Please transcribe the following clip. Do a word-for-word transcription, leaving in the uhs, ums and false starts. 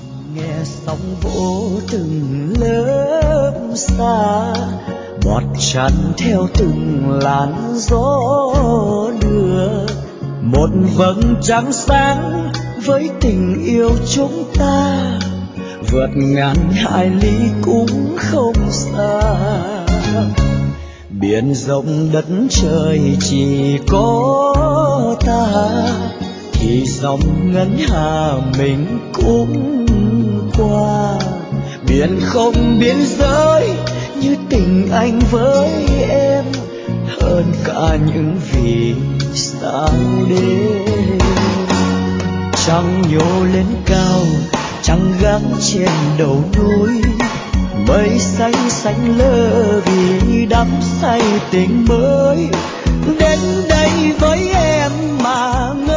nghe sóng vỗ từng lớp xa, bọt tràn theo từng làn gió đưa, một vầng trăng sáng với tình yêu chúng ta, vượt ngàn hải lý cũng không xa. Biển rộng đất trời chỉ có ta, thì dòng ngân hà mình cũng qua. Biển không biên giới như tình anh với em, hơn cả những vì sao đêm. Trăng nhô lên cao, trăng gác trên đầu núi, mây xanh xanh lơ vì đắm say tình mới. Đến đây với em mà